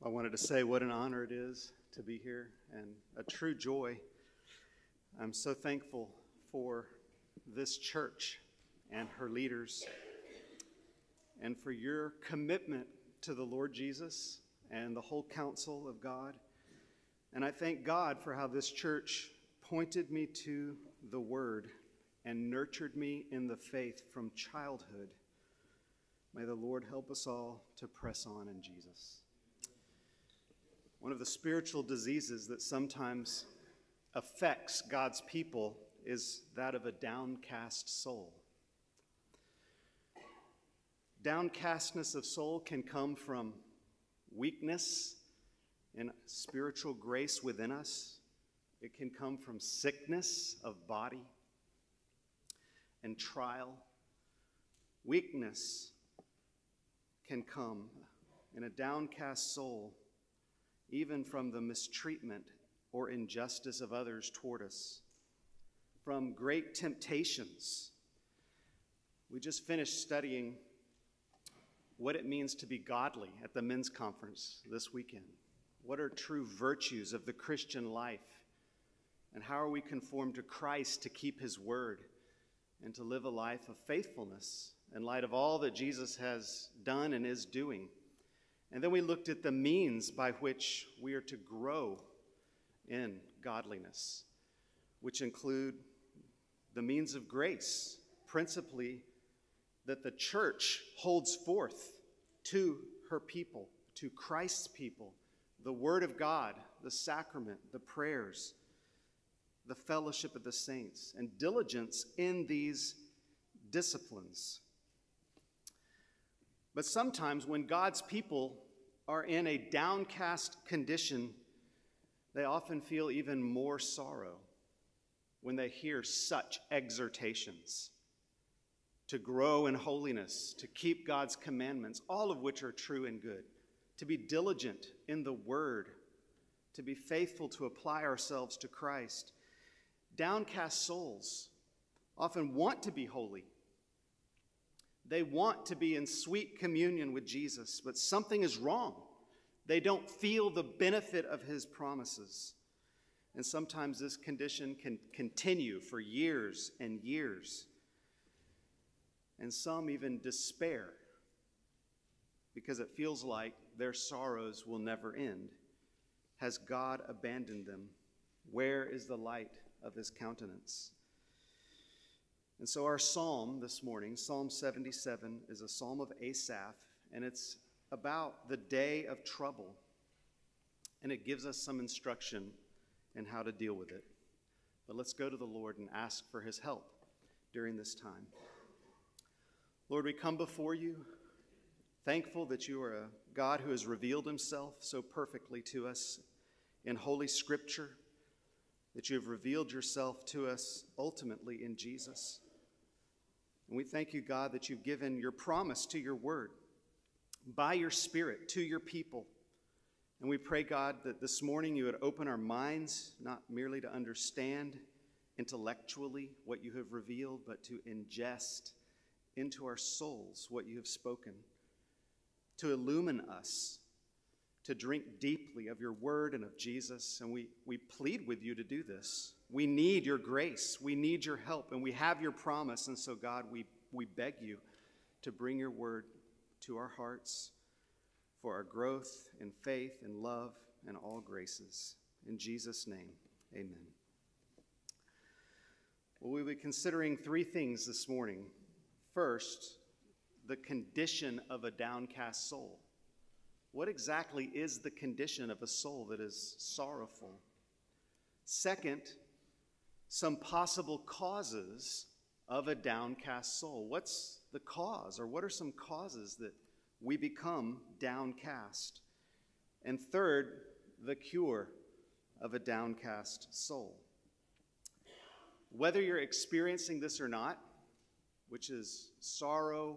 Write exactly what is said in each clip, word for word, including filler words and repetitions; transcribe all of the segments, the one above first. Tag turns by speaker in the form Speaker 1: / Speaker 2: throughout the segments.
Speaker 1: I wanted to say what an honor it is to be here and a true joy. I'm so thankful for this church and her leaders and for your commitment to the Lord Jesus and the whole counsel of God. And I thank God for how this church pointed me to the Word and nurtured me in the faith from childhood. May the Lord help us all to press on in Jesus. One of the spiritual diseases that sometimes affects God's people is that of a downcast soul. Downcastness of soul can come from weakness in spiritual grace within us. It can come from sickness of body and trial. Weakness can come in a downcast soul even from the mistreatment or injustice of others toward us, from great temptations. We just finished studying what it means to be godly at the men's conference this weekend. What are true virtues of the Christian life? And how are we conformed to Christ to keep his word and to live a life of faithfulness in light of all that Jesus has done and is doing? And then we looked at the means by which we are to grow in godliness, which include the means of grace, principally that the church holds forth to her people, to Christ's people, the word of God, the sacrament, the prayers, the fellowship of the saints, and diligence in these disciplines. But sometimes when God's people are in a downcast condition, they often feel even more sorrow when they hear such exhortations to grow in holiness, to keep God's commandments, all of which are true and good, to be diligent in the word, to be faithful to apply ourselves to Christ. Downcast souls often want to be holy. They want to be in sweet communion with Jesus, but something is wrong. They don't feel the benefit of his promises. And sometimes this condition can continue for years and years. And some even despair because it feels like their sorrows will never end. Has God abandoned them? Where is the light of his countenance? And so our psalm this morning, Psalm seventy-seven, is a psalm of Asaph, and it's about the day of trouble. And it gives us some instruction in how to deal with it. But let's go to the Lord and ask for his help during this time. Lord, we come before you, thankful that you are a God who has revealed himself so perfectly to us in Holy Scripture, that you have revealed yourself to us ultimately in Jesus. And we thank you, God, that you've given your promise to your word by your Spirit to your people. And we pray, God, that this morning you would open our minds, not merely to understand intellectually what you have revealed, but to ingest into our souls what you have spoken, to illumine us, to drink deeply of your word and of Jesus. And we, we plead with you to do this. We need your grace. We need your help. And we have your promise. And so, God, we, we beg you to bring your word to our hearts for our growth in faith and love and all graces. In Jesus' name, amen. Well, we'll be considering three things this morning. First, the condition of a downcast soul. What exactly is the condition of a soul that is sorrowful? Second, some possible causes of a downcast soul. What's the cause, or what are some causes that we become downcast? And third, the cure of a downcast soul. Whether you're experiencing this or not, which is sorrow,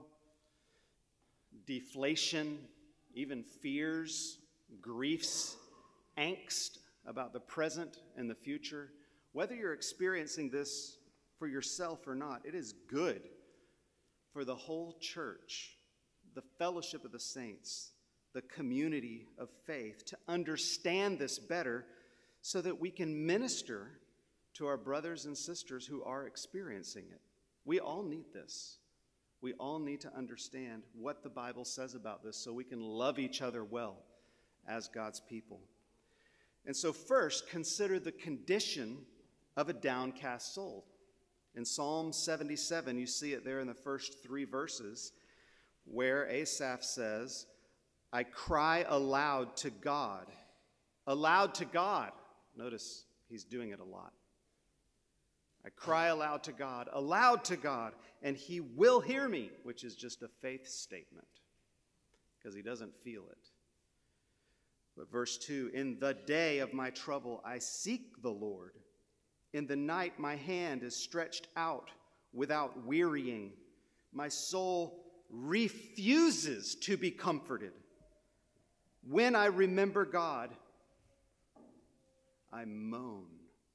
Speaker 1: deflation, even fears, griefs, angst about the present and the future, whether you're experiencing this for yourself or not, it is good for the whole church, the fellowship of the saints, the community of faith, to understand this better so that we can minister to our brothers and sisters who are experiencing it. We all need this. We all need to understand what the Bible says about this so we can love each other well as God's people. And so first, consider the condition of a downcast soul. In Psalm seventy-seven, you see it there in the first three verses, where Asaph says, I cry aloud to God. Aloud to God. Notice he's doing it a lot. I cry aloud to God, aloud to God, and he will hear me, which is just a faith statement because he doesn't feel it. But verse two, in the day of my trouble, I seek the Lord. In the night, my hand is stretched out without wearying. My soul refuses to be comforted. When I remember God, I moan.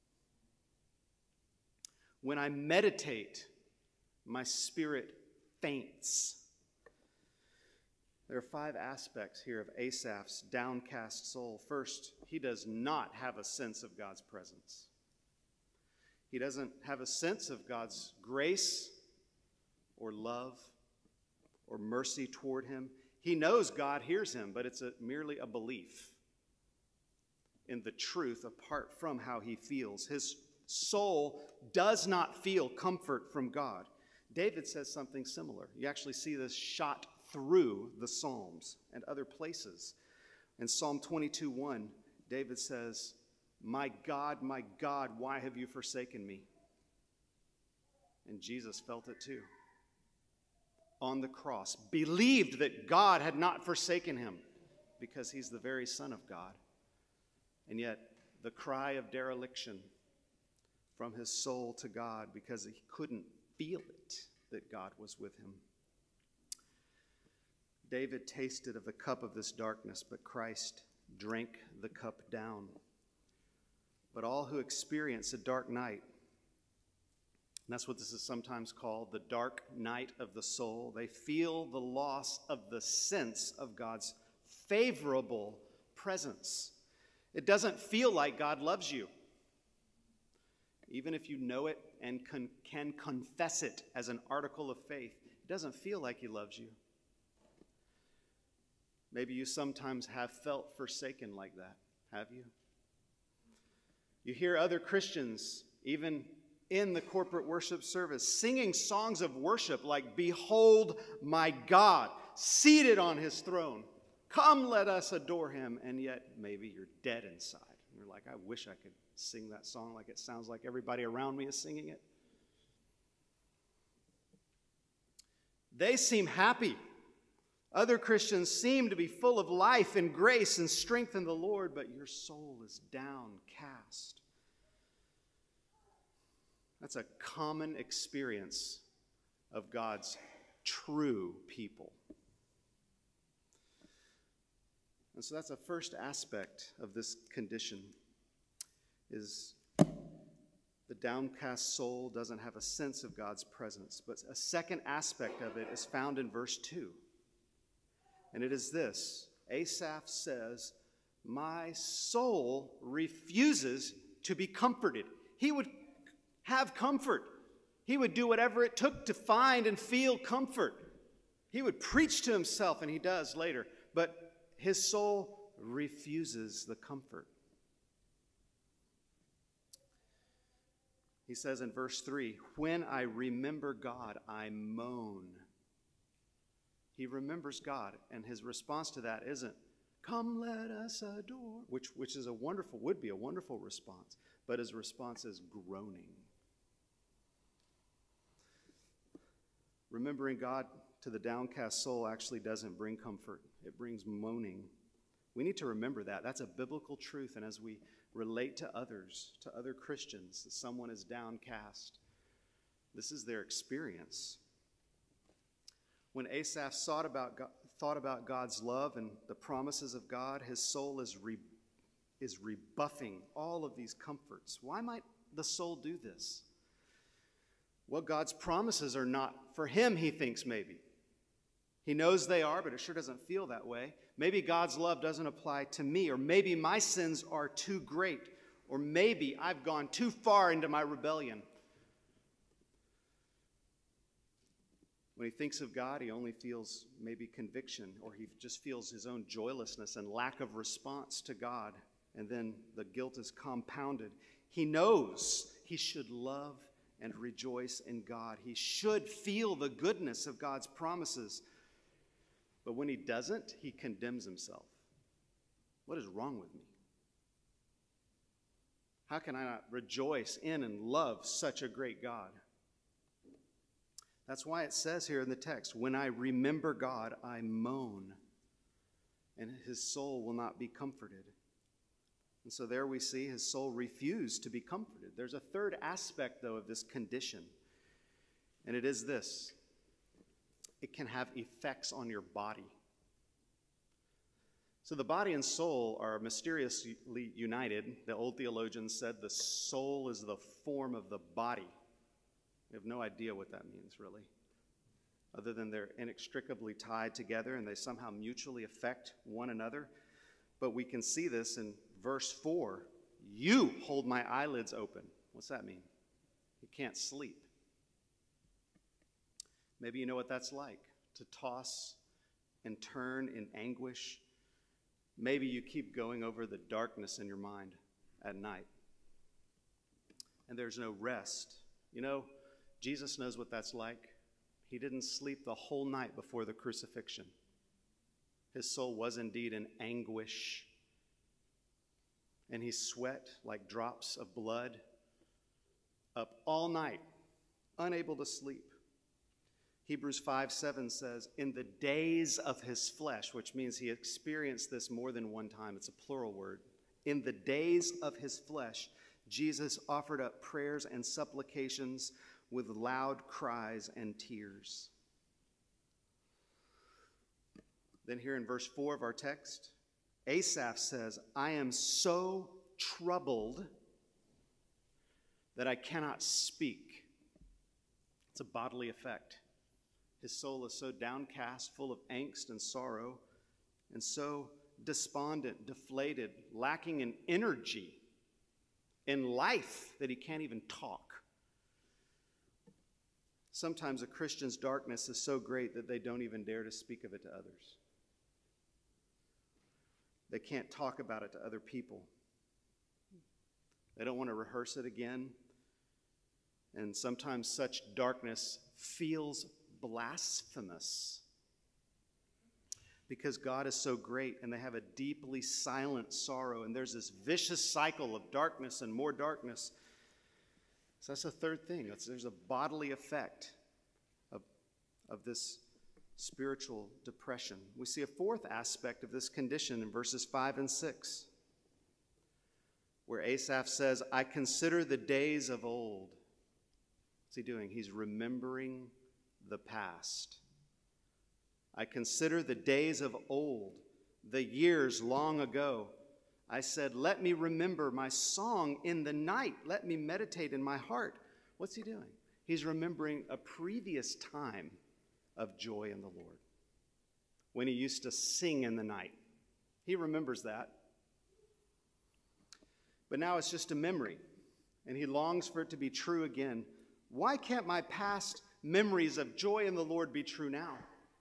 Speaker 1: When I meditate, my spirit faints. There are five aspects here of Asaph's downcast soul. First, he does not have a sense of God's presence. He doesn't have a sense of God's grace or love or mercy toward him. He knows God hears him, but it's a, merely a belief in the truth apart from how he feels. His soul does not feel comfort from God. David says something similar. You actually see this shot through the Psalms and other places. In Psalm twenty-two one, David says, my God, my God, why have you forsaken me? And Jesus felt it too. On the cross, believed that God had not forsaken him because he's the very Son of God. And yet, the cry of dereliction from his soul to God because he couldn't feel it, that God was with him. David tasted of the cup of this darkness, but Christ drank the cup down. But all who experience a dark night, and that's what this is sometimes called, the dark night of the soul, they feel the loss of the sense of God's favorable presence. It doesn't feel like God loves you. Even if you know it and con- can confess it as an article of faith, it doesn't feel like he loves you. Maybe you sometimes have felt forsaken like that, have you? You hear other Christians, even in the corporate worship service, singing songs of worship like, behold my God, seated on his throne. Come, let us adore him. And yet maybe you're dead inside. And you're like, I wish I could sing that song like it sounds like everybody around me is singing it. They seem happy. Other Christians seem to be full of life and grace and strength in the Lord, but your soul is downcast. That's a common experience of God's true people. And so that's the first aspect of this condition, is the downcast soul doesn't have a sense of God's presence. But a second aspect of it is found in verse two. And it is this. Asaph says, my soul refuses to be comforted. He would have comfort. He would do whatever it took to find and feel comfort. He would preach to himself, and he does later. But his soul refuses the comfort. He says in verse three, when I remember God, I moan. He remembers God, and his response to that isn't, come let us adore, which, which is a wonderful, would be a wonderful response, but his response is groaning. Remembering God to the downcast soul actually doesn't bring comfort. It brings moaning. We need to remember that. That's a biblical truth, and as we relate to others, to other Christians, that someone is downcast, this is their experience. When Asaph thought about, God, thought about God's love and the promises of God, his soul is, re, is rebuffing all of these comforts. Why might the soul do this? Well, God's promises are not for him, he thinks maybe. He knows they are, but it sure doesn't feel that way. Maybe God's love doesn't apply to me, or maybe my sins are too great, or maybe I've gone too far into my rebellion. When he thinks of God, he only feels maybe conviction, or he just feels his own joylessness and lack of response to God, and then the guilt is compounded. He knows he should love and rejoice in God. He should feel the goodness of God's promises. But when he doesn't, he condemns himself. What is wrong with me? How can I not rejoice in and love such a great God? That's why it says here in the text, when I remember God, I moan, and his soul will not be comforted. And so there we see his soul refused to be comforted. There's a third aspect, though, of this condition, and it is this. It can have effects on your body. So the body and soul are mysteriously united. The old theologians said the soul is the form of the body. We have no idea what that means, really, other than they're inextricably tied together and they somehow mutually affect one another. But we can see this in verse four. You hold my eyelids open. What's that mean? You can't sleep. Maybe you know what that's like, to toss and turn in anguish. Maybe you keep going over the darkness in your mind at night, and there's no rest. You know, Jesus knows what that's like. He didn't sleep the whole night before the crucifixion. His soul was indeed in anguish, and he sweat like drops of blood up all night, unable to sleep. Hebrews five seven says, in the days of his flesh, which means he experienced this more than one time. It's a plural word. In the days of his flesh, Jesus offered up prayers and supplications with loud cries and tears. Then here in verse four of our text, Asaph says, I am so troubled that I cannot speak. It's a bodily effect. His soul is so downcast, full of angst and sorrow, and so despondent, deflated, lacking in energy, in life, that he can't even talk. Sometimes a Christian's darkness is so great that they don't even dare to speak of it to others. They can't talk about it to other people. They don't want to rehearse it again. And sometimes such darkness feels blasphemous because God is so great, and they have a deeply silent sorrow, and there's this vicious cycle of darkness and more darkness. So that's the third thing. It's, there's a bodily effect of, of this spiritual depression. We see a fourth aspect of this condition in verses five and six, where Asaph says, I consider the days of old. What's he doing? He's remembering the past. I consider the days of old, the years long ago. I said, let me remember my song in the night. Let me meditate in my heart. What's he doing? He's remembering a previous time of joy in the Lord, when he used to sing in the night. He remembers that. But now it's just a memory, and he longs for it to be true again. Why can't my past memories of joy in the Lord be true now?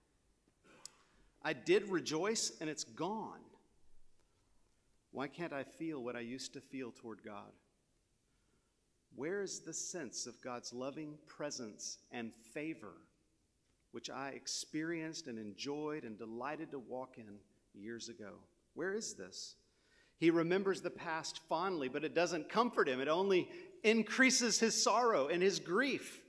Speaker 1: I did rejoice, and it's gone. Why can't I feel what I used to feel toward God? Where is the sense of God's loving presence and favor, which I experienced and enjoyed and delighted to walk in years ago? Where is this? He remembers the past fondly, but it doesn't comfort him. It only increases his sorrow and his grief.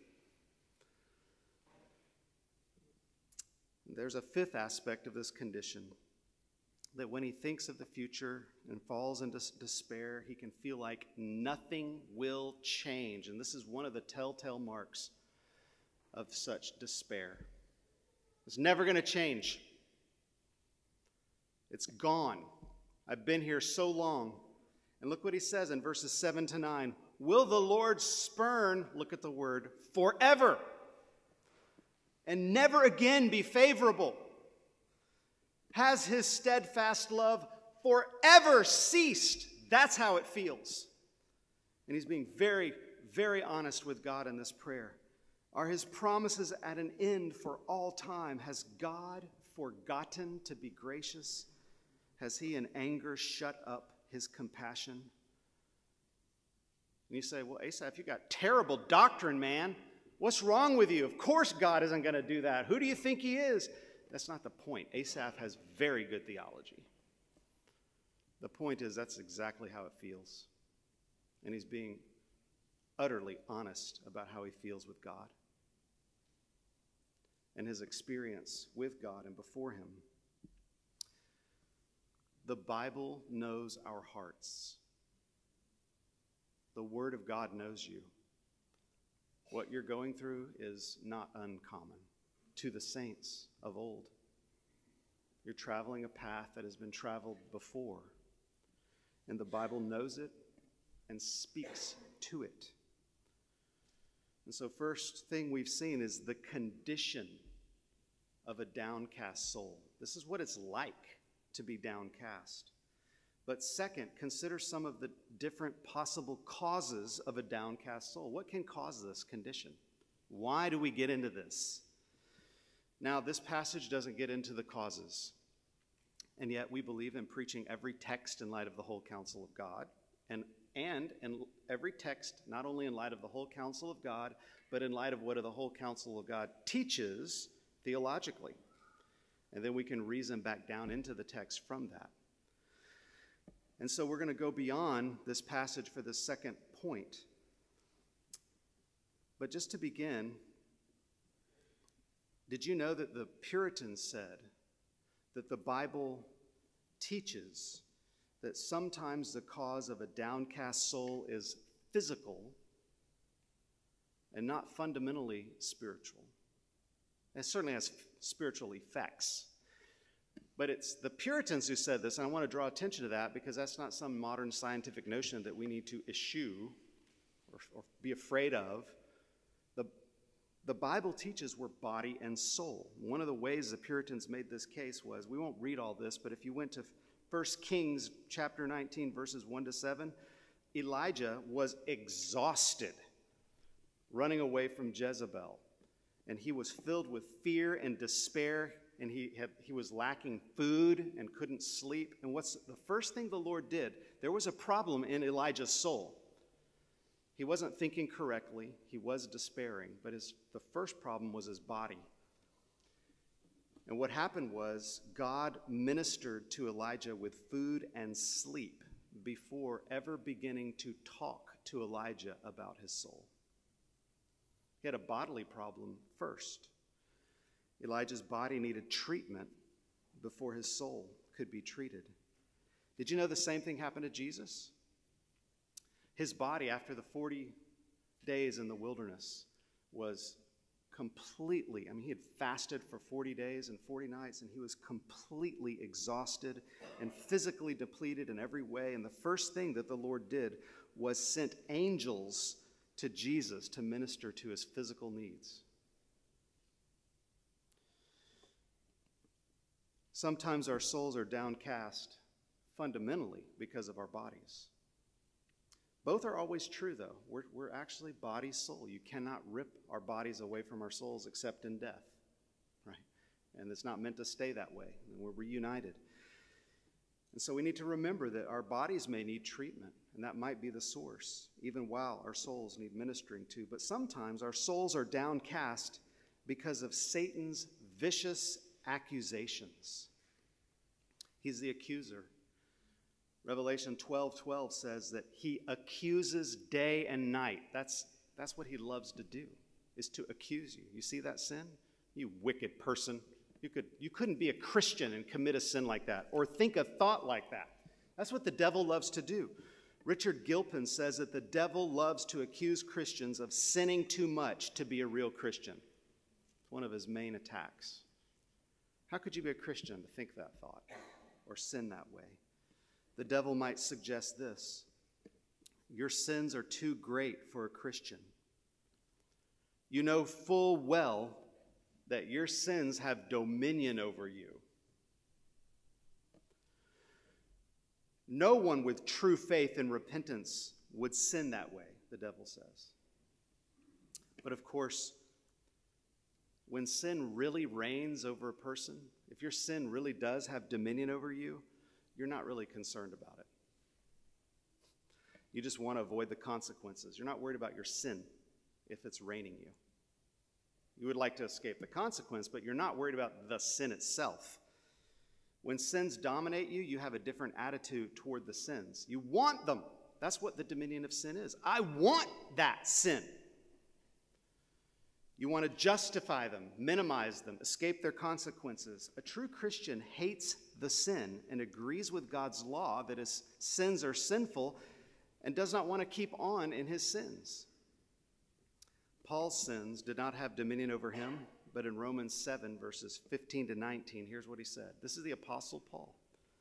Speaker 1: There's a fifth aspect of this condition, that when he thinks of the future and falls into despair, he can feel like nothing will change. And this is one of the telltale marks of such despair. It's never going to change. It's gone. I've been here so long. And look what he says in verses seven to nine. Will the Lord spurn, look at the word, forever, and never again be favorable? Has his steadfast love forever ceased? That's how it feels. And he's being very, very honest with God in this prayer. Are his promises at an end for all time? Has God forgotten to be gracious? Has he in anger shut up his compassion? And you say, well, Asaph, you got terrible doctrine, man. What's wrong with you? Of course God isn't going to do that. Who do you think he is? That's not the point. Asaph has very good theology. The point is that's exactly how it feels. And he's being utterly honest about how he feels with God and his experience with God and before him. The Bible knows our hearts. The Word of God knows you. What you're going through is not uncommon to the saints of old. You're traveling a path that has been traveled before, and the Bible knows it and speaks to it. And so first thing we've seen is the condition of a downcast soul. This is what it's like to be downcast. But second, consider some of the different possible causes of a downcast soul. What can cause this condition? Why do we get into this? Now, this passage doesn't get into the causes, and yet we believe in preaching every text in light of the whole counsel of God, and and in every text, not only in light of the whole counsel of God, but in light of what the whole counsel of God teaches theologically. And then we can reason back down into the text from that. And so we're going to go beyond this passage for the second point. But just to begin, did you know that the Puritans said that the Bible teaches that sometimes the cause of a downcast soul is physical and not fundamentally spiritual? It certainly has spiritual effects. But it's the Puritans who said this, and I want to draw attention to that because that's not some modern scientific notion that we need to eschew or, or be afraid of. The, the Bible teaches we're body and soul. One of the ways the Puritans made this case was, we won't read all this, but if you went to First Kings chapter nineteen, verses one to seven, Elijah was exhausted running away from Jezebel. And he was filled with fear and despair, and he had, he was lacking food and couldn't sleep. And what's the first thing the Lord did? There was a problem in Elijah's soul. He wasn't thinking correctly. He was despairing. But his, the first problem was his body. And what happened was God ministered to Elijah with food and sleep before ever beginning to talk to Elijah about his soul. He had a bodily problem first. Elijah's body needed treatment before his soul could be treated. Did you know the same thing happened to Jesus? His body, after the forty days in the wilderness, was completely, I mean, he had fasted for forty days and forty nights, and he was completely exhausted and physically depleted in every way. And the first thing that the Lord did was sent angels to Jesus to minister to his physical needs. Sometimes our souls are downcast fundamentally because of our bodies. Both are always true, though. We're, we're actually body, soul. You cannot rip our bodies away from our souls except in death, right? And it's not meant to stay that way. We're reunited. And so we need to remember that our bodies may need treatment, and that might be the source, even while our souls need ministering to. But sometimes our souls are downcast because of Satan's vicious accusations. He's the accuser. Revelation twelve twelve says that he accuses day and night. That's, that's what he loves to do, is to accuse you. You see that sin? You wicked person. You, could, you couldn't be a Christian and commit a sin like that or think a thought like that. That's what the devil loves to do. Richard Gilpin says that the devil loves to accuse Christians of sinning too much to be a real Christian. It's one of his main attacks. How could you be a Christian to think that thought or sin that way? The devil might suggest this: your sins are too great for a Christian. You know full well that your sins have dominion over you. No one with true faith and repentance would sin that way, the devil says. But of course, when sin really reigns over a person, if your sin really does have dominion over you, you're not really concerned about it. You just want to avoid the consequences. You're not worried about your sin if it's reigning you. You would like to escape the consequence, but you're not worried about the sin itself. When sins dominate you, you have a different attitude toward the sins. You want them. That's what the dominion of sin is. I want that sin. You want to justify them, minimize them, escape their consequences. A true Christian hates the sin and agrees with God's law that his sins are sinful and does not want to keep on in his sins. Paul's sins did not have dominion over him, but in Romans seven, verses fifteen to nineteen, here's what he said. This is the Apostle Paul,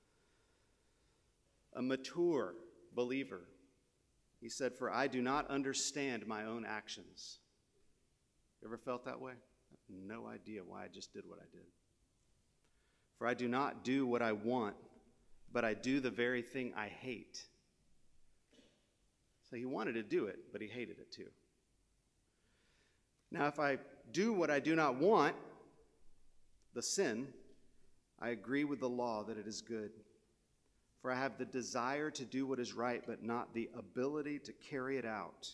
Speaker 1: a mature believer. He said, "For I do not understand my own actions." You ever felt that way? I have no idea why I just did what I did. "For I do not do what I want, but I do the very thing I hate." So he wanted to do it, but he hated it too. "Now, if I do what I do not want, the sin, I agree with the law that it is good. For I have the desire to do what is right, but not the ability to carry it out.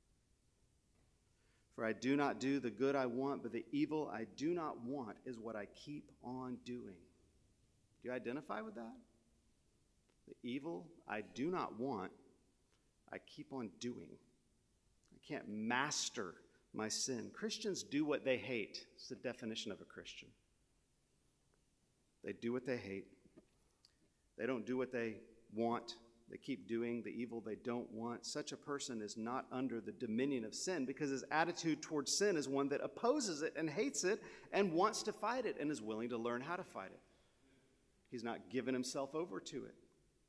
Speaker 1: For I do not do the good I want, but the evil I do not want is what I keep on doing." Do you identify with that? The evil I do not want, I keep on doing. I can't master my sin. Christians do what they hate. It's the definition of a Christian. They do what they hate. They don't do what they want. They keep doing the evil they don't want. Such a person is not under the dominion of sin because his attitude towards sin is one that opposes it and hates it and wants to fight it and is willing to learn how to fight it. He's not given himself over to it.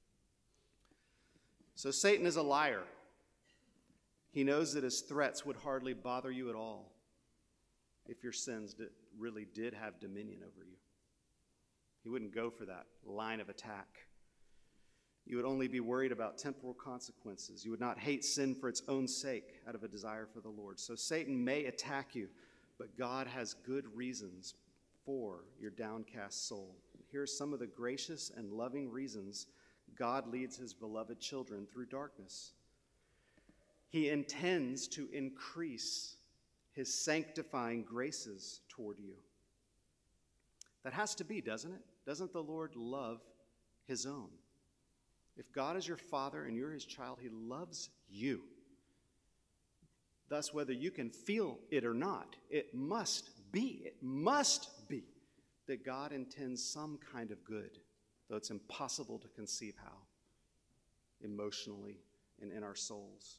Speaker 1: So Satan is a liar. He knows that his threats would hardly bother you at all if your sins did, really did have dominion over you. He wouldn't go for that line of attack. You would only be worried about temporal consequences. You would not hate sin for its own sake out of a desire for the Lord. So Satan may attack you, but God has good reasons for your downcast soul. Here are some of the gracious and loving reasons God leads his beloved children through darkness. He intends to increase his sanctifying graces toward you. That has to be, doesn't it? Doesn't the Lord love his own? If God is your Father and you're his child, he loves you. Thus, whether you can feel it or not, it must be, it must be that God intends some kind of good, though it's impossible to conceive how, emotionally and in our souls.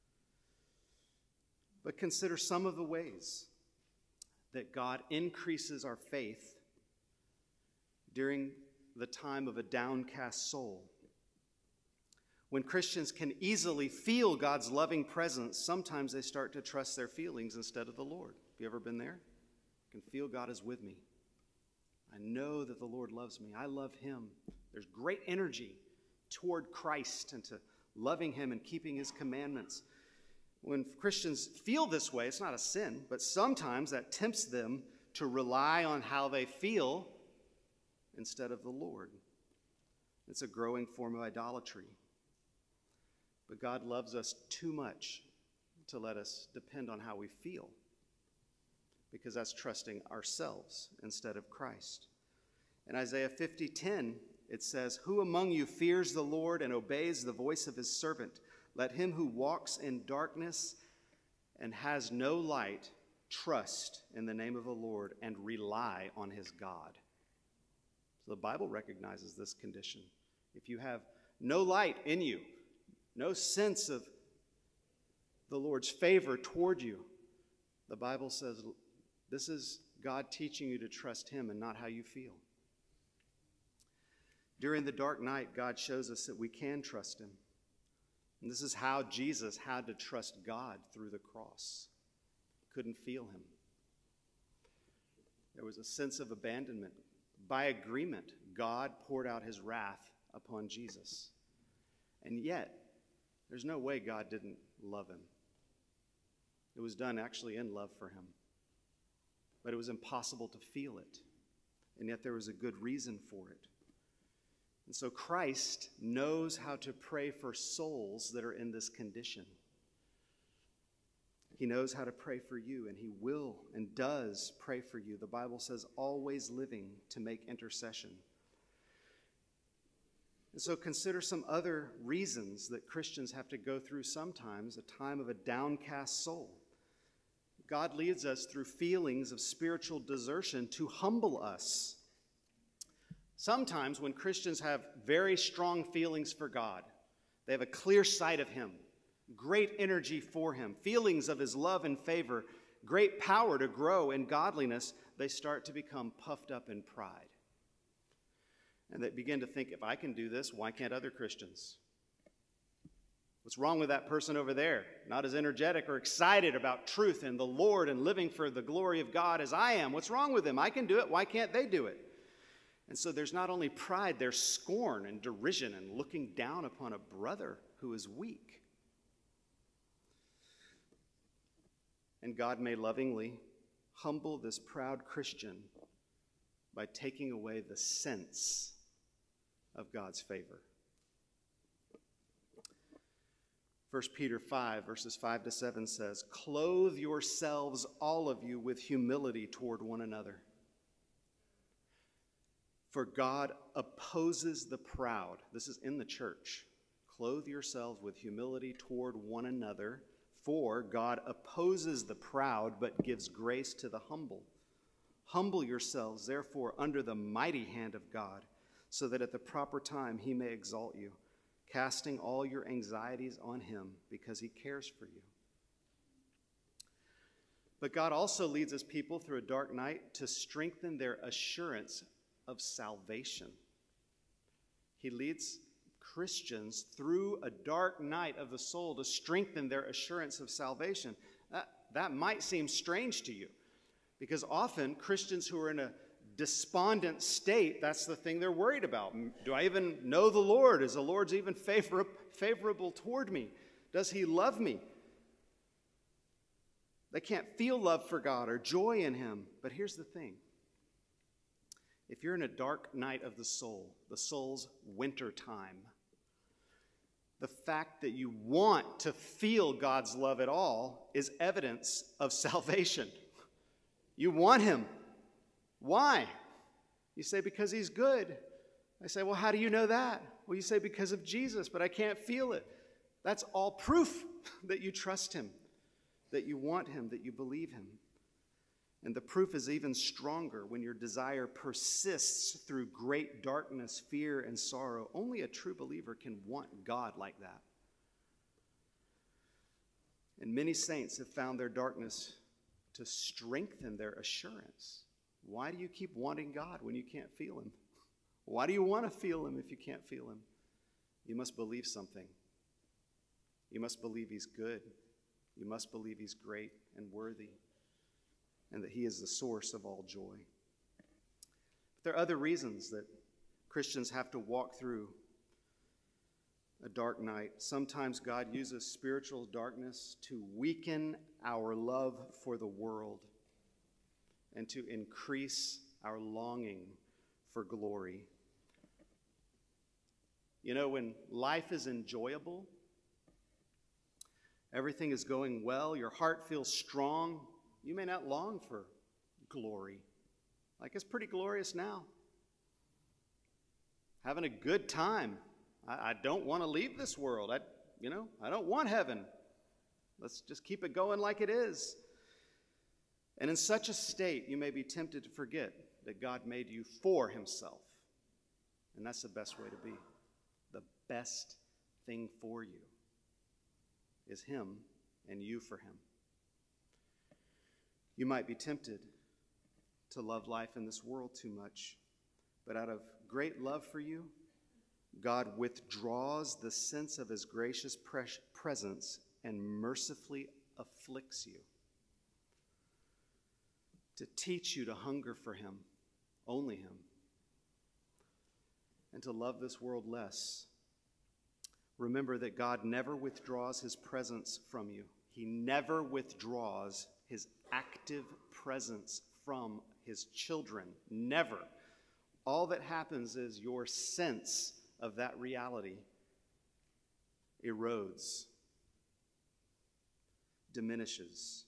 Speaker 1: But consider some of the ways that God increases our faith during the time of a downcast soul. When Christians can easily feel God's loving presence, sometimes they start to trust their feelings instead of the Lord. Have you ever been there? I can feel God is with me. I know that the Lord loves me. I love him. There's great energy toward Christ and to loving him and keeping his commandments. When Christians feel this way, it's not a sin, but sometimes that tempts them to rely on how they feel instead of the Lord. It's a growing form of idolatry. But God loves us too much to let us depend on how we feel, because that's trusting ourselves instead of Christ. In Isaiah fifty ten, it says, "Who among you fears the Lord and obeys the voice of his servant? Let him who walks in darkness and has no light trust in the name of the Lord and rely on his God." So the Bible recognizes this condition. If you have no light in you, no sense of the Lord's favor toward you, the Bible says this is God teaching you to trust him and not how you feel. During the dark night, God shows us that we can trust him. And this is how Jesus had to trust God through the cross. Couldn't feel him. There was a sense of abandonment. By agreement, God poured out his wrath upon Jesus. And yet, there's no way God didn't love him. It was done actually in love for him. But it was impossible to feel it. And yet there was a good reason for it. And so Christ knows how to pray for souls that are in this condition. He knows how to pray for you, and he will and does pray for you. The Bible says, always living to make intercession. And so consider some other reasons that Christians have to go through sometimes a time of a downcast soul. God leads us through feelings of spiritual desertion to humble us. Sometimes when Christians have very strong feelings for God, they have a clear sight of him, great energy for him, feelings of his love and favor, great power to grow in godliness, they start to become puffed up in pride. And they begin to think, if I can do this, why can't other Christians? What's wrong with that person over there? Not as energetic or excited about truth and the Lord and living for the glory of God as I am. What's wrong with them? I can do it. Why can't they do it? And so there's not only pride, there's scorn and derision and looking down upon a brother who is weak. And God may lovingly humble this proud Christian by taking away the sense of God's favor. First Peter five, verses five to seven says, "Clothe yourselves, all of you, with humility toward one another. For God opposes the proud." This is in the church. "Clothe yourselves with humility toward one another. For God opposes the proud, but gives grace to the humble. Humble yourselves, therefore, under the mighty hand of God, so that at the proper time he may exalt you, casting all your anxieties on him, because he cares for you." But God also leads his people through a dark night to strengthen their assurance of salvation. He leads Christians through a dark night of the soul to strengthen their assurance of salvation. That, that might seem strange to you, because often Christians who are in a despondent state, that's the thing they're worried about. Do I even know the Lord? Is the Lord even favor, favorable toward me? Does he love me? They can't feel love for God or joy in him. But here's the thing. If you're in a dark night of the soul, the soul's winter time, the fact that you want to feel God's love at all is evidence of salvation. You want him. Why? You say, because he's good. I say, well, how do you know that? Well, you say, because of Jesus, but I can't feel it. That's all proof that you trust him, that you want him, that you believe him. And the proof is even stronger when your desire persists through great darkness, fear, and sorrow. Only a true believer can want God like that. And many saints have found their darkness to strengthen their assurance. Why do you keep wanting God when you can't feel him? Why do you want to feel him if you can't feel him? You must believe something. You must believe he's good. You must believe he's great and worthy, and that he is the source of all joy. But there are other reasons that Christians have to walk through a dark night. Sometimes God uses spiritual darkness to weaken our love for the world and to increase our longing for glory. You know, when life is enjoyable, everything is going well, your heart feels strong, you may not long for glory. Like, it's pretty glorious now. Having a good time. I, I don't want to leave this world. I, you know, I don't want heaven. Let's just keep it going like it is. And in such a state, you may be tempted to forget that God made you for himself. And that's the best way to be. The best thing for you is him and you for him. You might be tempted to love life in this world too much, but out of great love for you, God withdraws the sense of his gracious pres- presence and mercifully afflicts you to teach you to hunger for him, only him, and to love this world less. remember that God never withdraws his presence from you. He never withdraws his active presence from his children. Never. All that happens is your sense of that reality erodes, diminishes.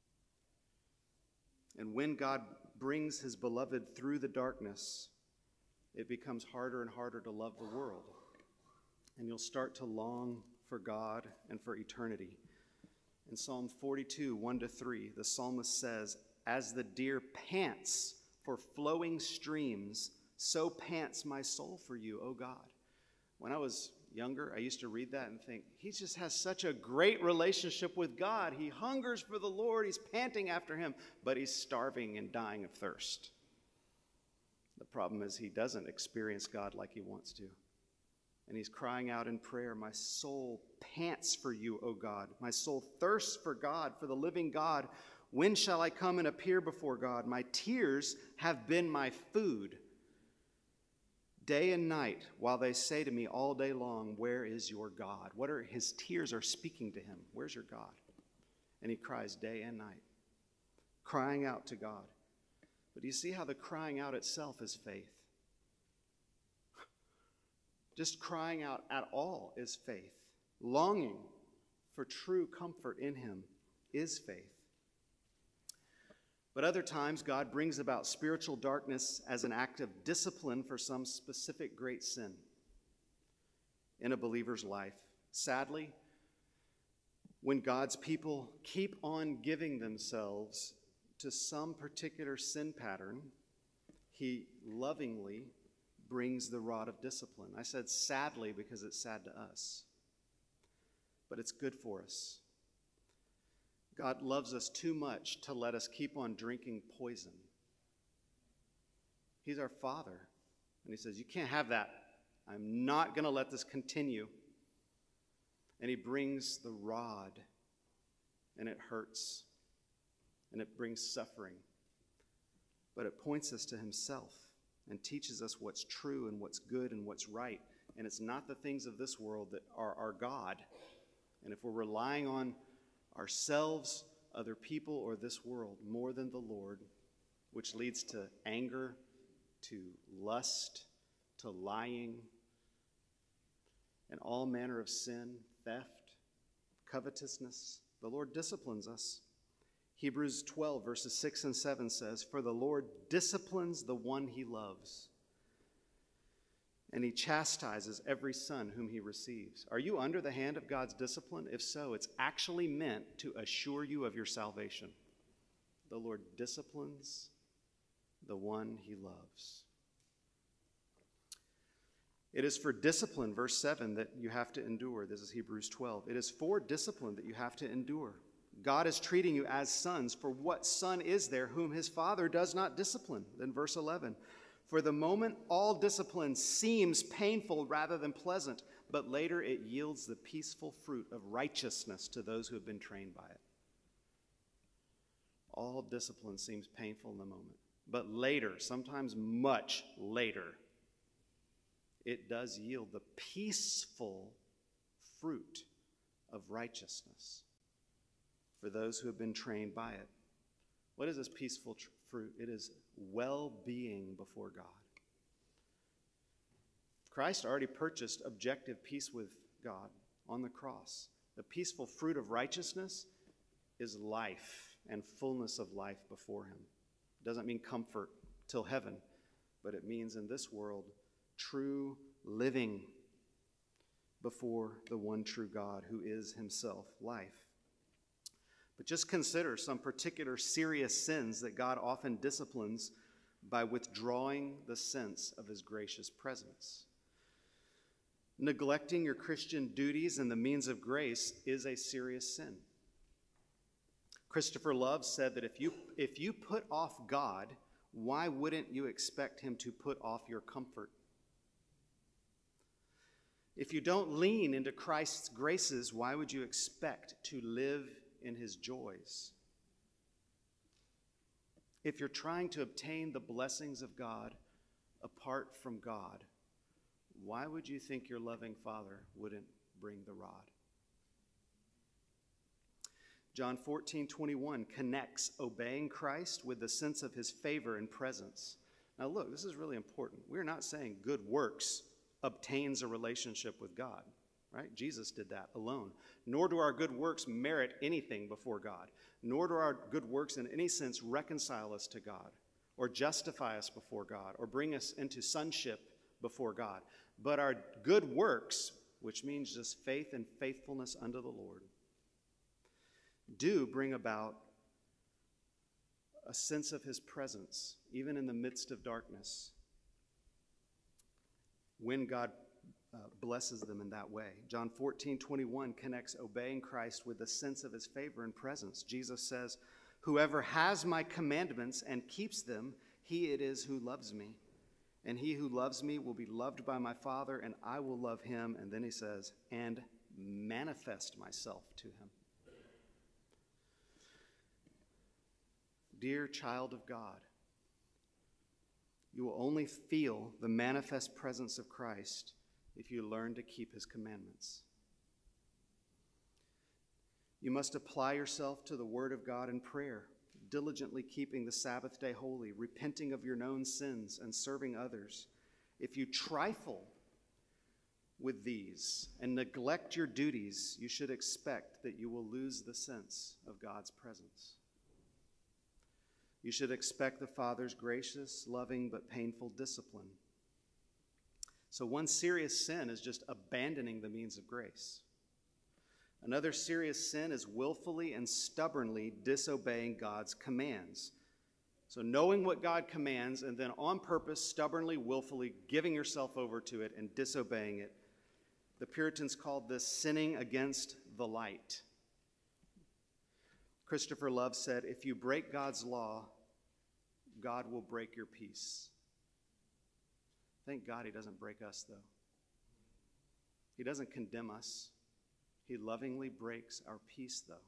Speaker 1: And when God brings his beloved through the darkness, it becomes harder and harder to love the world. And you'll start to long for God and for eternity. In Psalm forty-two, one to three, the psalmist says, "As the deer pants for flowing streams, so pants my soul for you, O God." When I was younger, I used to read that and think, he just has such a great relationship with God. He hungers for the Lord. He's panting after him, but he's starving and dying of thirst. The problem is he doesn't experience God like he wants to. And he's crying out in prayer, "My soul pants for you, O God. My soul thirsts for God, for the living God. When shall I come and appear before God? My tears have been my food day and night, while they say to me all day long, 'Where is your God?'" What are his tears are speaking to him? Where's your God? And he cries day and night, crying out to God. But do you see how the crying out itself is faith? Just crying out at all is faith. Longing for true comfort in him is faith. But other times, God brings about spiritual darkness as an act of discipline for some specific great sin in a believer's life. Sadly, when God's people keep on giving themselves to some particular sin pattern, he lovingly brings the rod of discipline. I said sadly because it's sad to us, but it's good for us. God loves us too much to let us keep on drinking poison. He's our Father, and he says, "You can't have that. I'm not going to let this continue." And he brings the rod, and it hurts, and it brings suffering. But it points us to himself and teaches us what's true and what's good and what's right. And it's not the things of this world that are our God. And if we're relying on ourselves, other people, or this world more than the Lord, which leads to anger, to lust, to lying, and all manner of sin, theft, covetousness, the Lord disciplines us. Hebrews twelve, verses six and seven says, "For the Lord disciplines the one he loves, and he chastises every son whom he receives." Are you under the hand of God's discipline? If so, it's actually meant to assure you of your salvation. The Lord disciplines the one he loves. It is for discipline, verse seven, that you have to endure. This is Hebrews twelve. It is for discipline that you have to endure. God is treating you as sons, for what son is there whom his father does not discipline? Then verse eleven, "For the moment all discipline seems painful rather than pleasant, but later it yields the peaceful fruit of righteousness to those who have been trained by it." All discipline seems painful in the moment, but later, sometimes much later, it does yield the peaceful fruit of righteousness for those who have been trained by it. What is this peaceful tr- fruit? It is well-being before God. Christ already purchased objective peace with God on the cross. The peaceful fruit of righteousness is life and fullness of life before him. It doesn't mean comfort till heaven, but it means in this world, true living before the one true God who is himself life. But just consider some particular serious sins that God often disciplines by withdrawing the sense of his gracious presence. Neglecting your Christian duties and the means of grace is a serious sin. Christopher Love said that if you, if you put off God, why wouldn't you expect him to put off your comfort? If you don't lean into Christ's graces, why would you expect to live in his joys? If you're trying to obtain the blessings of God apart from God, why would you think your loving Father wouldn't bring the rod. John fourteen twenty-one connects obeying Christ with the sense of his favor and presence. Now look, this is really important. We're not saying good works obtains a relationship with God, right? Jesus did that alone. Nor do our good works merit anything before God. Nor do our good works in any sense reconcile us to God or justify us before God or bring us into sonship before God. But our good works, which means just faith and faithfulness unto the Lord, do bring about a sense of his presence, even in the midst of darkness, when God uh, blesses them in that way. John fourteen twenty-one connects obeying Christ with the sense of his favor and presence. Jesus says, "Whoever has my commandments and keeps them, he it is who loves me. And he who loves me will be loved by my Father, and I will love him." And then he says, "and manifest myself to him." Dear child of God, you will only feel the manifest presence of Christ if you learn to keep his commandments. You must apply yourself to the word of God in prayer, diligently keeping the Sabbath day holy, repenting of your known sins, and serving others. If you trifle with these and neglect your duties, you should expect that you will lose the sense of God's presence. You should expect the Father's gracious, loving, but painful discipline. So one serious sin is just abandoning the means of grace. Another serious sin is willfully and stubbornly disobeying God's commands. So knowing what God commands and then on purpose, stubbornly, willfully giving yourself over to it and disobeying it. The Puritans called this sinning against the light. Christopher Love said, "If you break God's law, God will break your peace." Thank God he doesn't break us, though. He doesn't condemn us. He lovingly breaks our peace, though.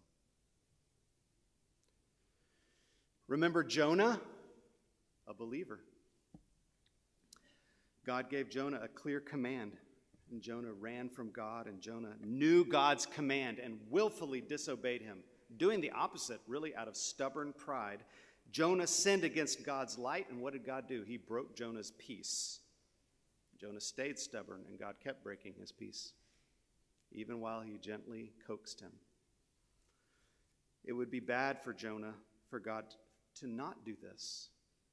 Speaker 1: Remember Jonah, a believer. God gave Jonah a clear command, and Jonah ran from God, and Jonah knew God's command and willfully disobeyed him, doing the opposite, really out of stubborn pride. Jonah sinned against God's light, and what did God do? He broke Jonah's peace. Jonah stayed stubborn, and God kept breaking his peace, even while he gently coaxed him. It would be bad for Jonah for God to not do this.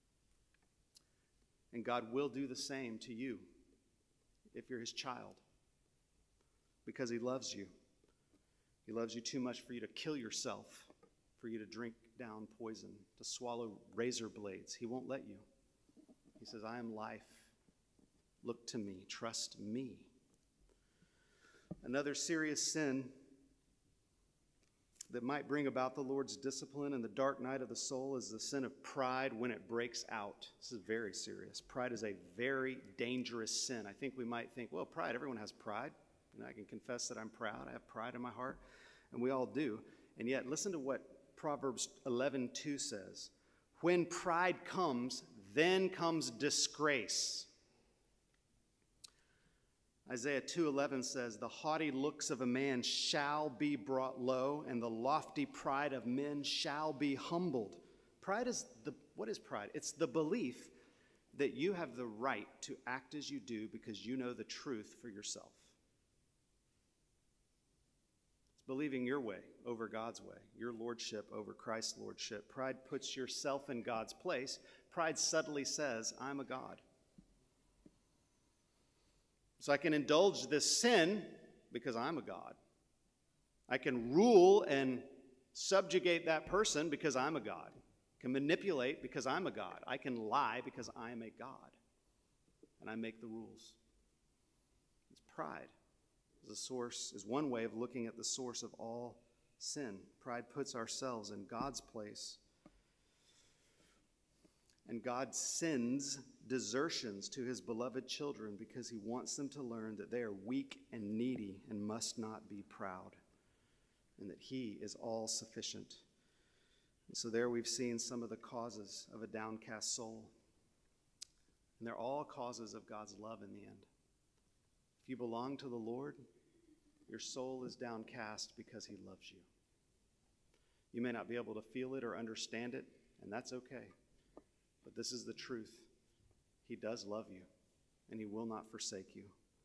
Speaker 1: And God will do the same to you if you're his child, because he loves you. He loves you too much for you to kill yourself, for you to drink down poison, to swallow razor blades. He won't let you. He says, "I am life. Look to me. Trust me." Another serious sin that might bring about the Lord's discipline in the dark night of the soul is the sin of pride when it breaks out. This is very serious. Pride is a very dangerous sin. I think we might think, well, pride, everyone has pride. And I can confess that I'm proud. I have pride in my heart, and we all do. And yet, listen to what Proverbs eleven two says. When pride comes, then comes disgrace. Isaiah two eleven says, "The haughty looks of a man shall be brought low, and the lofty pride of men shall be humbled." Pride is the, what is pride? It's the belief that you have the right to act as you do because you know the truth for yourself. Believing your way over God's way, your lordship over Christ's lordship. Pride puts yourself in God's place. Pride subtly says, "I'm a God." So I can indulge this sin because I'm a God. I can rule and subjugate that person because I'm a God. I can manipulate because I'm a God. I can lie because I am a God. And I make the rules. It's pride. The source is one way of looking at the source of all sin. Pride puts ourselves in God's place. And God sends desertions to his beloved children because he wants them to learn that they are weak and needy and must not be proud, and that he is all sufficient. And so there we've seen some of the causes of a downcast soul. And they're all causes of God's love in the end. If you belong to the Lord, Your soul is downcast because he loves you. You may not be able to feel it or understand it, and that's okay. But this is the truth. He does love you, and he will not forsake you.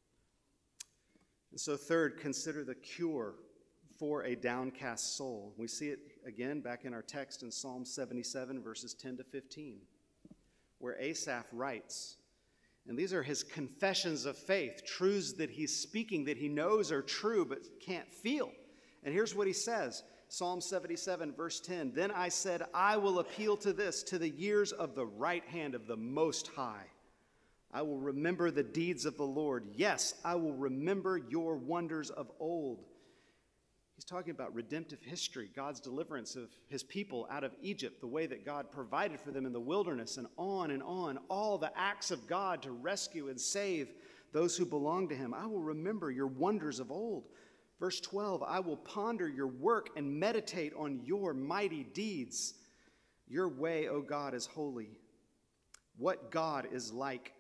Speaker 1: And so third, consider the cure for a downcast soul. We see it again back in our text in Psalm seventy-seven, verses ten to fifteen, where Asaph writes, and these are his confessions of faith, truths that he's speaking that he knows are true but can't feel. And here's what he says, Psalm seventy-seven, verse ten, "Then I said, I will appeal to this, to the years of the right hand of the Most High. I will remember the deeds of the Lord. Yes, I will remember your wonders of old." He's talking about redemptive history, God's deliverance of his people out of Egypt, the way that God provided for them in the wilderness, and on and on, all the acts of God to rescue and save those who belong to him. I will remember your wonders of old. Verse twelve, "I will ponder your work and meditate on your mighty deeds. Your way, O God, is holy. What God is like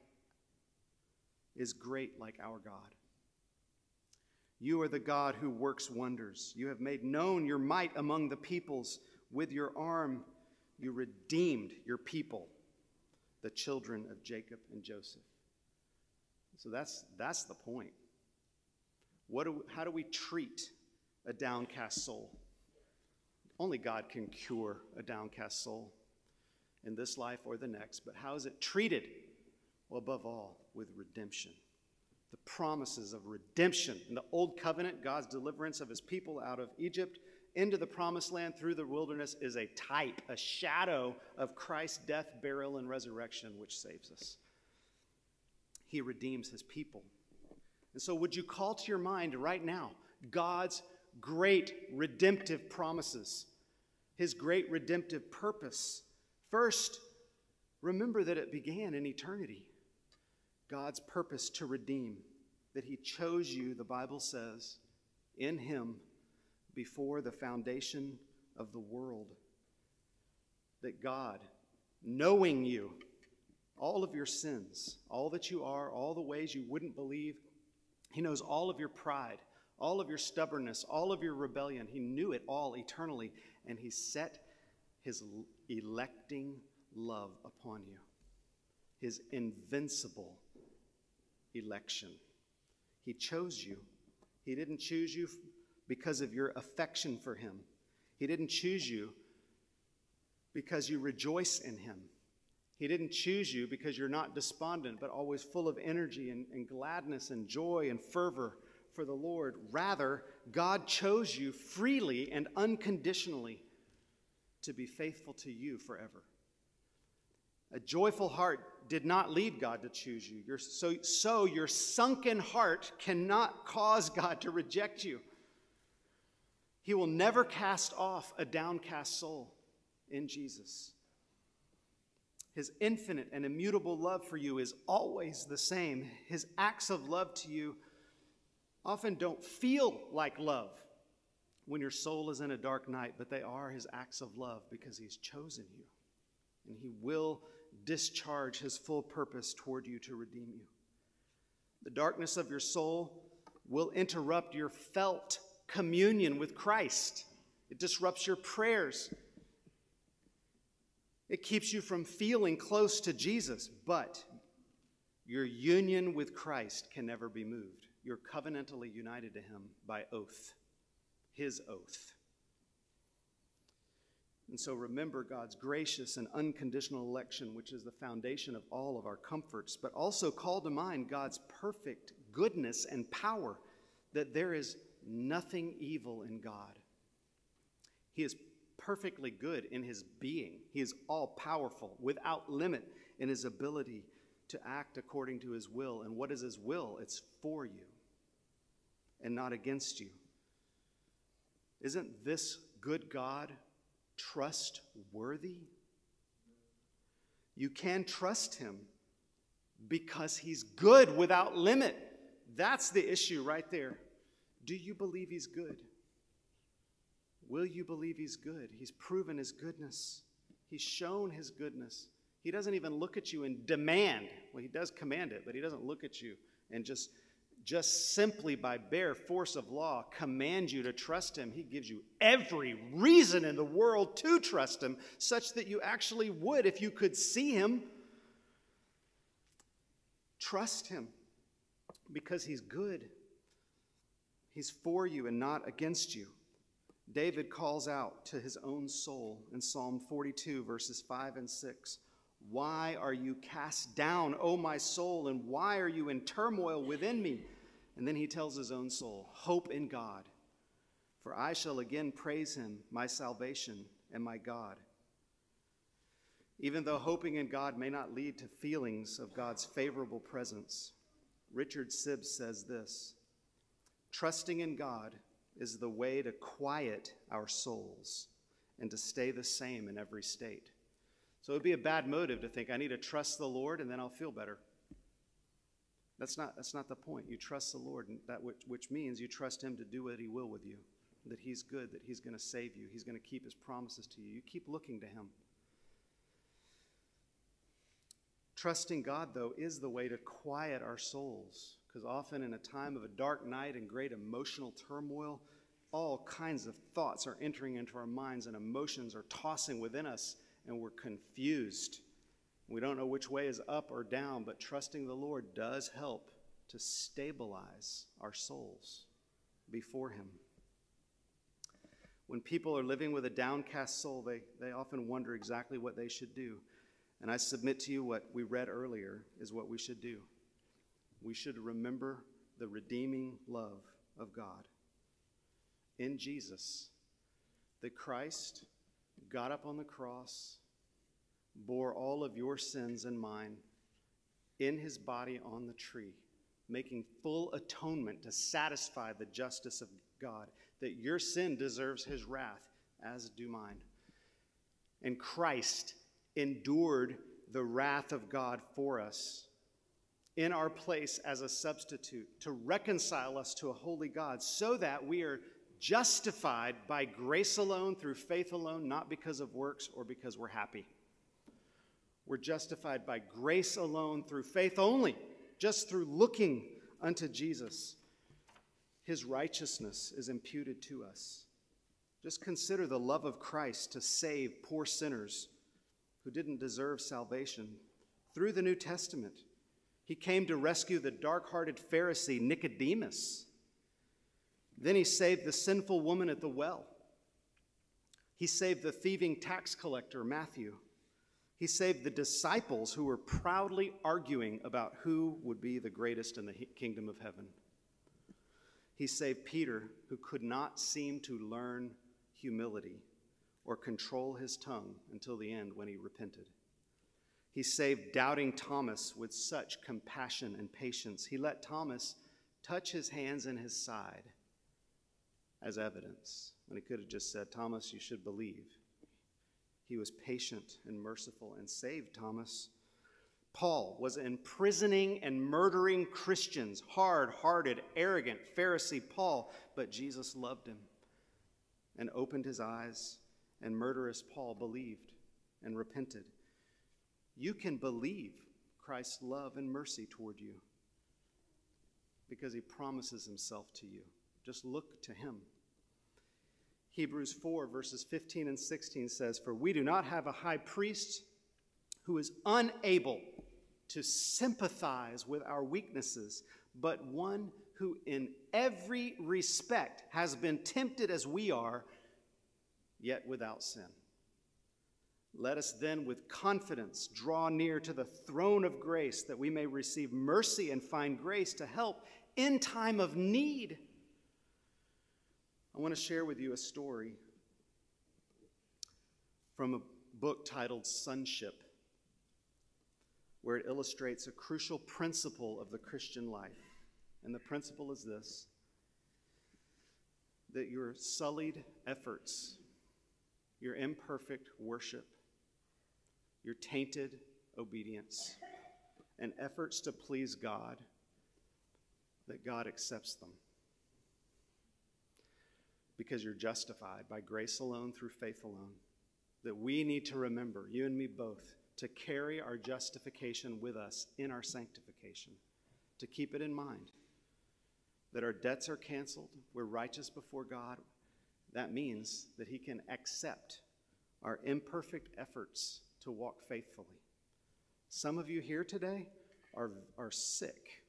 Speaker 1: is great like our God. You are the God who works wonders. You have made known your might among the peoples. With your arm, you redeemed your people, the children of Jacob and Joseph." So that's, that's the point. What do, how do we treat a downcast soul? Only God can cure a downcast soul in this life or the next. But how is it treated? Well, above all, with redemption. The promises of redemption. In the Old Covenant, God's deliverance of his people out of Egypt into the promised land through the wilderness is a type, a shadow of Christ's death, burial, and resurrection, which saves us. He redeems his people. And so would you call to your mind right now God's great redemptive promises, his great redemptive purpose? First, remember that it began in eternity. God's purpose to redeem, that he chose you, the Bible says, in him before the foundation of the world. That God, knowing you, all of your sins, all that you are, all the ways you wouldn't believe, he knows all of your pride, all of your stubbornness, all of your rebellion. He knew it all eternally, and he set his electing love upon you, his invincible election. He chose you. He didn't choose you because of your affection for him. He didn't choose you because you rejoice in him. He didn't choose you because you're not despondent, but always full of energy and, and gladness and joy and fervor for the Lord. Rather, God chose you freely and unconditionally to be faithful to you forever. A joyful heart did not lead God to choose you. Your, so, so your sunken heart cannot cause God to reject you. He will never cast off a downcast soul in Jesus. His infinite and immutable love for you is always the same. His acts of love to you often don't feel like love when your soul is in a dark night, but they are his acts of love because he's chosen you. And he will discharge his full purpose toward you to redeem you. The darkness of your soul will interrupt your felt communion with Christ. It disrupts your prayers. It keeps you from feeling close to Jesus, but your union with Christ can never be moved. You're covenantally united to him by oath, his oath. And so remember God's gracious and unconditional election, which is the foundation of all of our comforts, but also call to mind God's perfect goodness and power, that there is nothing evil in God. He is perfectly good in his being. He is all-powerful, without limit in his ability to act according to his will. And what is his will? It's for you and not against you. Isn't this good God trustworthy? You can trust him because he's good without limit. That's the issue right there. Do you believe he's good? Will you believe he's good? He's proven his goodness. He's shown his goodness. He doesn't even look at you and demand. Well, he does command it, but he doesn't look at you and just just simply by bare force of law command you to trust him. He gives you every reason in the world to trust him, such that you actually would, if you could see him, trust him, because he's good. He's for you and not against you. David calls out to his own soul in Psalm forty-two, verses five and six. Why are you cast down, O my soul, and why are you in turmoil within me? And then he tells his own soul, hope in God, for I shall again praise him, my salvation and my God. Even though hoping in God may not lead to feelings of God's favorable presence, Richard Sibbes says this: trusting in God is the way to quiet our souls and to stay the same in every state. So it would be a bad motive to think, I need to trust the Lord and then I'll feel better. That's not, that's not the point. You trust the Lord, and that which, which means you trust him to do what he will with you, that he's good, that he's going to save you, he's going to keep his promises to you. You keep looking to him. Trusting God, though, is the way to quiet our souls, because often in a time of a dark night and great emotional turmoil, all kinds of thoughts are entering into our minds and emotions are tossing within us, and we're confused. We don't know which way is up or down, but trusting the Lord does help to stabilize our souls before him. When people are living with a downcast soul, they, they often wonder exactly what they should do. And I submit to you what we read earlier is what we should do. We should remember the redeeming love of God in Jesus, that Christ got up on the cross, bore all of your sins and mine in his body on the tree, making full atonement to satisfy the justice of God, that your sin deserves his wrath, as do mine. And Christ endured the wrath of God for us in our place as a substitute to reconcile us to a holy God, so that we are justified by grace alone, through faith alone, not because of works or because we're happy. We're justified by grace alone, through faith only, just through looking unto Jesus. His righteousness is imputed to us. Just consider the love of Christ to save poor sinners who didn't deserve salvation. Through the New Testament, he came to rescue the dark-hearted Pharisee Nicodemus. Then he saved the sinful woman at the well. He saved the thieving tax collector Matthew. He saved the disciples who were proudly arguing about who would be the greatest in the kingdom of heaven. He saved Peter, who could not seem to learn humility or control his tongue until the end when he repented. He saved doubting Thomas with such compassion and patience. He let Thomas touch his hands and his side as evidence, when he could have just said, Thomas, you should believe. He was patient and merciful and saved Thomas. Paul was imprisoning and murdering Christians, hard-hearted, arrogant Pharisee Paul, but Jesus loved him and opened his eyes, and murderous Paul believed and repented. You can believe Christ's love and mercy toward you because he promises himself to you. Just look to him. Hebrews four, verses fifteen and sixteen says, for we do not have a high priest who is unable to sympathize with our weaknesses, but one who in every respect has been tempted as we are, yet without sin. Let us then with confidence draw near to the throne of grace, that we may receive mercy and find grace to help in time of need. I want to share with you a story from a book titled Sonship, where it illustrates a crucial principle of the Christian life. And the principle is this: that your sullied efforts, your imperfect worship, your tainted obedience, and efforts to please God, that God accepts them. Because you're justified by grace alone, through faith alone. That we need to remember, you and me both, to carry our justification with us in our sanctification, to keep it in mind. that our debts are canceled, we're righteous before God, that means that he can accept our imperfect efforts to walk faithfully. Some of you here today are, are sick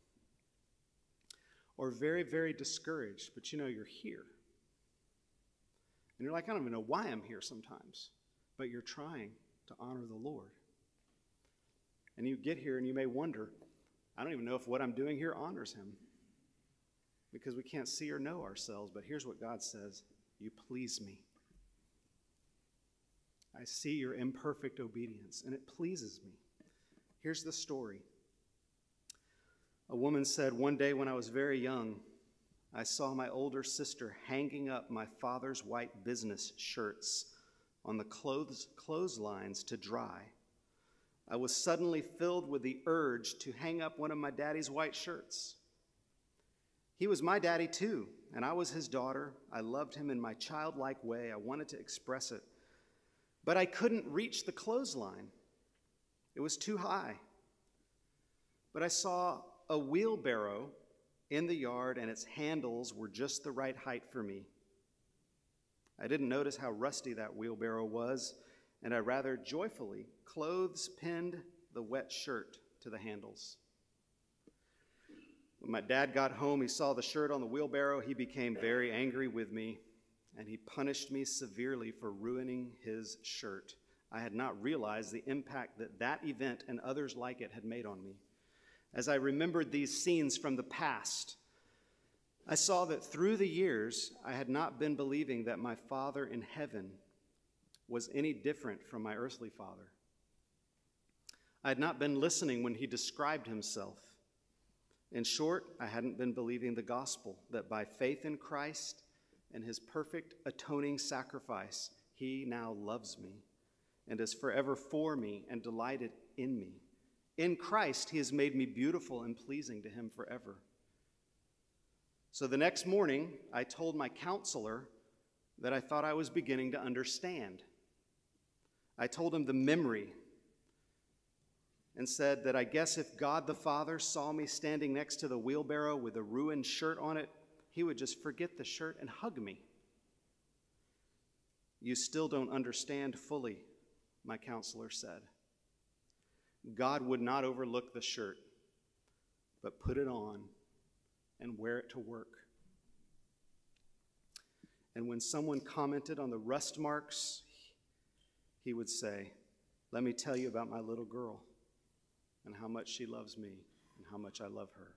Speaker 1: or very, very discouraged, but you know you're here. And you're like, I don't even know why I'm here sometimes, but you're trying to honor the Lord. And you get here and you may wonder, I don't even know if what I'm doing here honors him, because we can't see or know ourselves. But here's what God says: you please me. I see your imperfect obedience, and it pleases me. Here's the story. A woman said, one day when I was very young, I saw my older sister hanging up my father's white business shirts on the clothes, clotheslines to dry. I was suddenly filled with the urge to hang up one of my daddy's white shirts. He was my daddy too, and I was his daughter. I loved him in my childlike way. I wanted to express it. But I couldn't reach the clothesline. It was too high. But I saw a wheelbarrow in the yard, and its handles were just the right height for me. I didn't notice how rusty that wheelbarrow was, and I rather joyfully clothes pinned the wet shirt to the handles. When my dad got home, he saw the shirt on the wheelbarrow. He became very angry with me, and he punished me severely for ruining his shirt. I had not realized the impact that that event and others like it had made on me. As I remembered these scenes from the past, I saw that through the years, I had not been believing that my Father in heaven was any different from my earthly father. I had not been listening when he described himself. In short, I hadn't been believing the gospel, that by faith in Christ and his perfect atoning sacrifice, he now loves me and is forever for me and delighted in me. In Christ, he has made me beautiful and pleasing to him forever. So the next morning, I told my counselor that I thought I was beginning to understand. I told him the memory and said that I guess if God the Father saw me standing next to the wheelbarrow with a ruined shirt on it, he would just forget the shirt and hug me. You still don't understand fully, my counselor said. God would not overlook the shirt, but put it on and wear it to work. And when someone commented on the rust marks, he would say, let me tell you about my little girl and how much she loves me and how much I love her.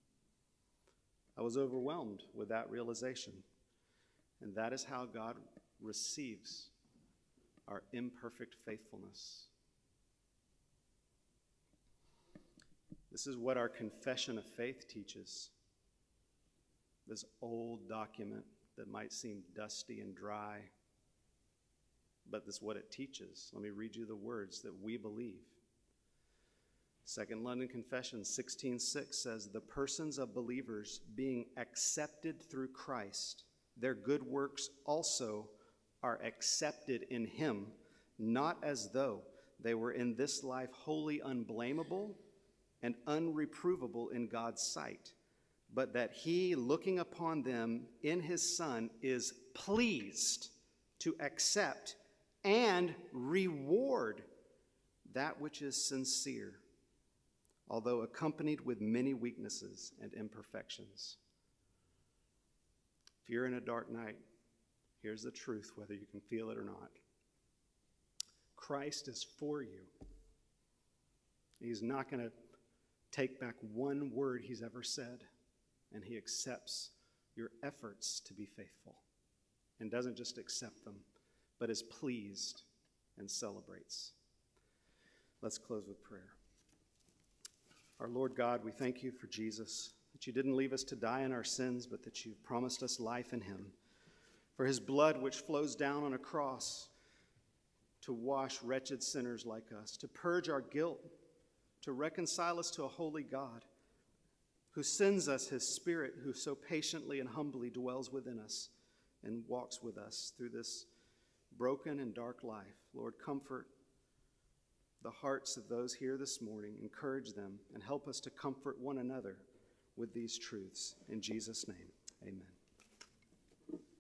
Speaker 1: I was overwhelmed with that realization. And that is how God receives our imperfect faithfulness. This is what our confession of faith teaches. This old document that might seem dusty and dry, but this is what it teaches. Let me read you the words that we believe. Second London Confession sixteen six says, the persons of believers being accepted through Christ, their good works also are accepted in him, not as though they were in this life wholly unblameable and unreprovable in God's sight, but that he, looking upon them in his Son, is pleased to accept and reward that which is sincere, although accompanied with many weaknesses and imperfections. If you're in a dark night, here's the truth, whether you can feel it or not. Christ is for you. He's not going to take back one word he's ever said, and he accepts your efforts to be faithful, and doesn't just accept them, but is pleased and celebrates. Let's close with prayer. Our Lord God, we thank you for Jesus, that you didn't leave us to die in our sins, but that you promised us life in him, for his blood which flows down on a cross to wash wretched sinners like us, to purge our guilt, to reconcile us to a holy God who sends us his Spirit, who so patiently and humbly dwells within us and walks with us through this broken and dark life. Lord, comfort the hearts of those here this morning, encourage them, and help us to comfort one another with these truths. In Jesus' name, amen.